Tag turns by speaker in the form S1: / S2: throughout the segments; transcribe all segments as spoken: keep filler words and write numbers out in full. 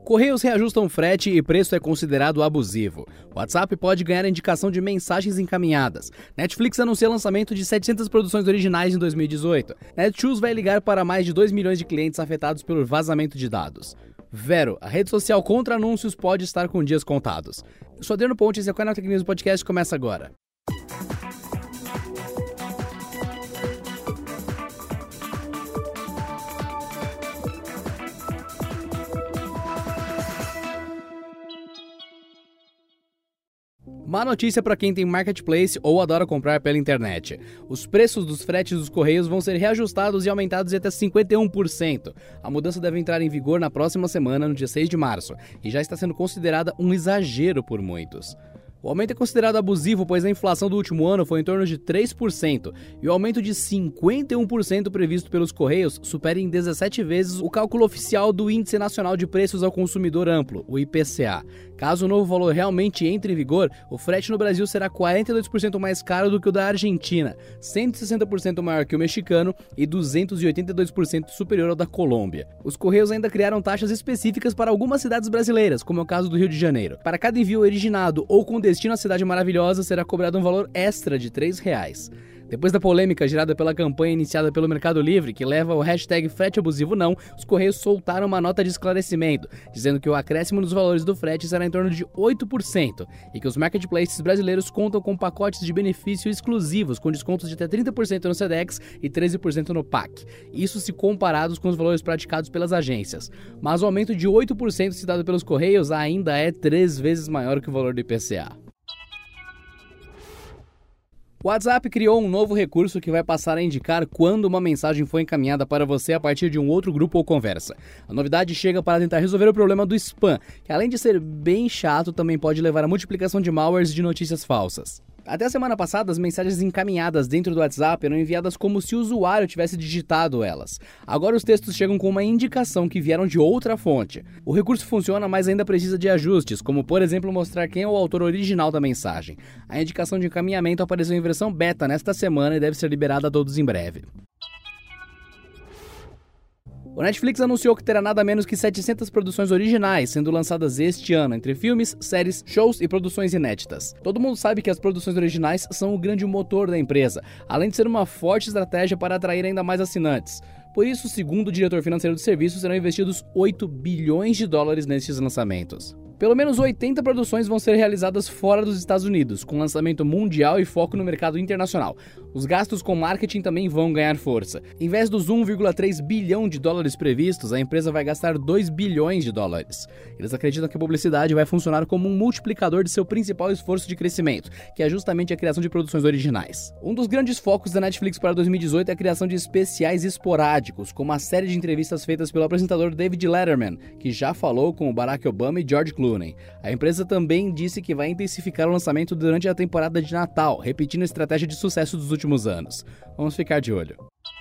S1: Correios reajustam frete e preço é considerado abusivo. WhatsApp pode ganhar indicação de mensagens encaminhadas. Netflix anuncia lançamento de setecentas produções originais em dois mil e dezoito. Netshoes vai ligar para mais de dois milhões de clientes afetados pelo vazamento de dados. Vero, a rede social contra anúncios, pode estar com dias contados. Eu sou Adriano Pontes e o canal Tech News Podcast começa agora. Má notícia para quem tem marketplace ou adora comprar pela internet. Os preços dos fretes dos Correios vão ser reajustados e aumentados em até cinquenta e um por cento. A mudança deve entrar em vigor na próxima semana, no dia seis de março, e já está sendo considerada um exagero por muitos. O aumento é considerado abusivo, pois a inflação do último ano foi em torno de três por cento, e o aumento de cinquenta e um por cento previsto pelos Correios supera em dezessete vezes o cálculo oficial do Índice Nacional de Preços ao Consumidor Amplo, o I P C A. Caso o novo valor realmente entre em vigor, o frete no Brasil será quarenta e dois por cento mais caro do que o da Argentina, cento e sessenta por cento maior que o mexicano e duzentos e oitenta e dois por cento superior ao da Colômbia. Os Correios ainda criaram taxas específicas para algumas cidades brasileiras, como é o caso do Rio de Janeiro. Para cada envio originado ou com destino à cidade maravilhosa, será cobrado um valor extra de três reais. Depois da polêmica gerada pela campanha iniciada pelo Mercado Livre, que leva o hashtag frete abusivo não, os Correios soltaram uma nota de esclarecimento, dizendo que o acréscimo nos valores do frete será em torno de oito por cento e que os marketplaces brasileiros contam com pacotes de benefício exclusivos, com descontos de até trinta por cento no Sedex e treze por cento no P A C. Isso se comparados com os valores praticados pelas agências. Mas o aumento de oito por cento citado pelos Correios ainda é três vezes maior que o valor do I P C A. O WhatsApp criou um novo recurso que vai passar a indicar quando uma mensagem foi encaminhada para você a partir de um outro grupo ou conversa. A novidade chega para tentar resolver o problema do spam, que além de ser bem chato, também pode levar à multiplicação de malwares e de notícias falsas. Até a semana passada, as mensagens encaminhadas dentro do WhatsApp eram enviadas como se o usuário tivesse digitado elas. Agora os textos chegam com uma indicação que vieram de outra fonte. O recurso funciona, mas ainda precisa de ajustes, como por exemplo mostrar quem é o autor original da mensagem. A indicação de encaminhamento apareceu em versão beta nesta semana e deve ser liberada a todos em breve. O Netflix anunciou que terá nada menos que setecentas produções originais sendo lançadas este ano, entre filmes, séries, shows e produções inéditas. Todo mundo sabe que as produções originais são o grande motor da empresa, além de ser uma forte estratégia para atrair ainda mais assinantes. Por isso, segundo o diretor financeiro do serviço, serão investidos oito bilhões de dólares nestes lançamentos. Pelo menos oitenta produções vão ser realizadas fora dos Estados Unidos, com lançamento mundial e foco no mercado internacional. Os gastos com marketing também vão ganhar força. Em vez dos um vírgula três bilhão de dólares previstos, a empresa vai gastar dois bilhões de dólares. Eles acreditam que a publicidade vai funcionar como um multiplicador de seu principal esforço de crescimento, que é justamente a criação de produções originais. Um dos grandes focos da Netflix para dois mil e dezoito é a criação de especiais esporádicos, como a série de entrevistas feitas pelo apresentador David Letterman, que já falou com Barack Obama e George Clooney. A empresa também disse que vai intensificar o lançamento durante a temporada de Natal, repetindo a estratégia de sucesso dos últimos anos. Vamos ficar de olho.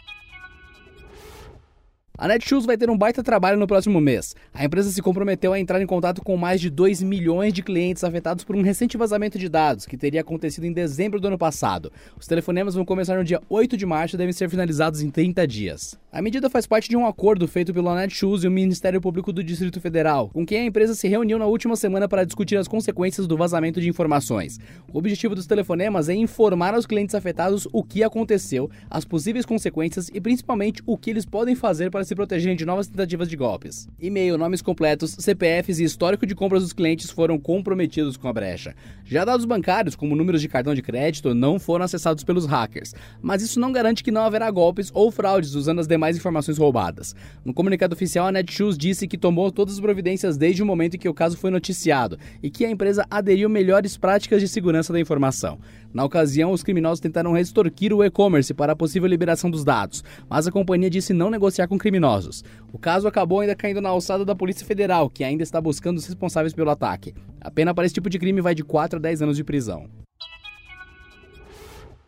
S1: A Netshoes vai ter um baita trabalho no próximo mês. A empresa se comprometeu a entrar em contato com mais de dois milhões de clientes afetados por um recente vazamento de dados, que teria acontecido em dezembro do ano passado. Os telefonemas vão começar no dia oito de março e devem ser finalizados em trinta dias. A medida faz parte de um acordo feito pela Netshoes e o Ministério Público do Distrito Federal, com quem a empresa se reuniu na última semana para discutir as consequências do vazamento de informações. O objetivo dos telefonemas é informar aos clientes afetados o que aconteceu, as possíveis consequências e principalmente o que eles podem fazer para se protegerem de novas tentativas de golpes. E-mail, nomes completos, C P Fs e histórico de compras dos clientes foram comprometidos com a brecha. Já dados bancários, como números de cartão de crédito, não foram acessados pelos hackers, mas isso não garante que não haverá golpes ou fraudes usando as demais informações roubadas. No comunicado oficial, a Netshoes disse que tomou todas as providências desde o momento em que o caso foi noticiado e que a empresa aderiu melhores práticas de segurança da informação. Na ocasião, os criminosos tentaram extorquir o e-commerce para a possível liberação dos dados, mas a companhia disse não negociar com criminosos. O caso acabou ainda caindo na alçada da Polícia Federal, que ainda está buscando os responsáveis pelo ataque. A pena para esse tipo de crime vai de quatro a dez anos de prisão.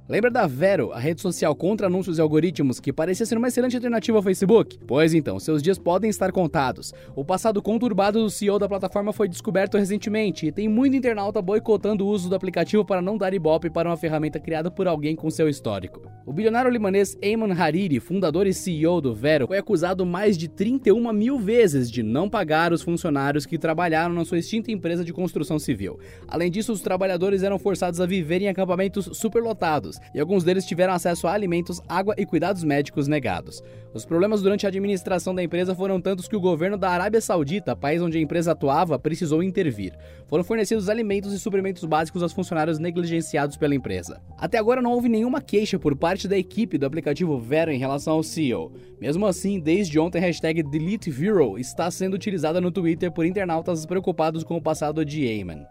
S1: Lembra da Vero, a rede social contra anúncios e algoritmos que parecia ser uma excelente alternativa ao Facebook? Pois então, seus dias podem estar contados. O passado conturbado do C E O da plataforma foi descoberto recentemente e tem muito internauta boicotando o uso do aplicativo para não dar ibope para uma ferramenta criada por alguém com seu histórico. O bilionário libanês Ayman Hariri, fundador e C E O do Vero, foi acusado mais de trinta e uma mil vezes de não pagar os funcionários que trabalharam na sua extinta empresa de construção civil. Além disso, os trabalhadores eram forçados a viver em acampamentos superlotados, e alguns deles tiveram acesso a alimentos, água e cuidados médicos negados. Os problemas durante a administração da empresa foram tantos que o governo da Arábia Saudita, país onde a empresa atuava, precisou intervir. Foram fornecidos alimentos e suprimentos básicos aos funcionários negligenciados pela empresa. Até agora não houve nenhuma queixa por parte da equipe do aplicativo Vero em relação ao C E O. Mesmo assim, desde ontem a hashtag DeleteVero está sendo utilizada no Twitter por internautas preocupados com o passado de Ayman.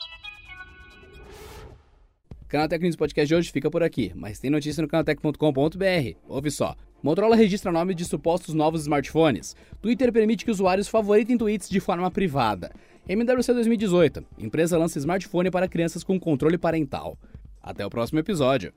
S1: O Canaltech News Podcast de hoje fica por aqui, mas tem notícia no canaltech ponto com ponto b r. Ouve só. Motorola registra nome de supostos novos smartphones. Twitter permite que usuários favoritem tweets de forma privada. M W C dois mil e dezoito. Empresa lança smartphone para crianças com controle parental. Até o próximo episódio.